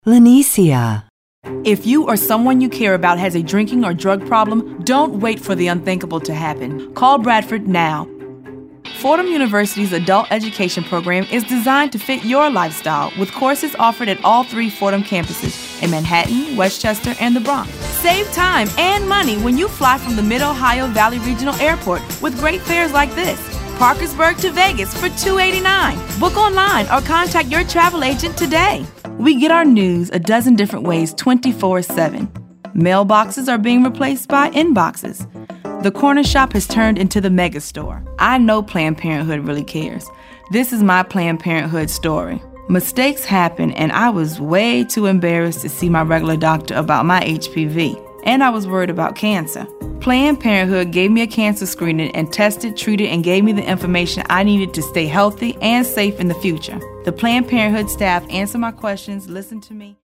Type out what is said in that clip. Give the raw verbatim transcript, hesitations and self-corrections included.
Lanicia. If you or someone you care about has a drinking or drug problem, don't wait for the unthinkable to happen. Call Bradford now. Fordham University's adult education program is designed to fit your lifestyle with courses offered at all three Fordham campuses in Manhattan, Westchester, and the Bronx. Save time and money when you fly from the Mid-Ohio Valley Regional Airport with great fares like this. Parkersburg to Vegas for two hundred eighty-nine dollars. Book online or contact your travel agent today. We get our news a dozen different ways twenty-four seven. Mailboxes are being replaced by inboxes. The corner shop has turned into the mega store. I know Planned Parenthood really cares. This is my Planned Parenthood story. Mistakes happen, and I was way too embarrassed to see my regular doctor about my H P V. And I was worried about cancer. Planned Parenthood gave me a cancer screening and tested, treated, and gave me the information I needed to stay healthy and safe in the future. The Planned Parenthood staff answered my questions, listened to me.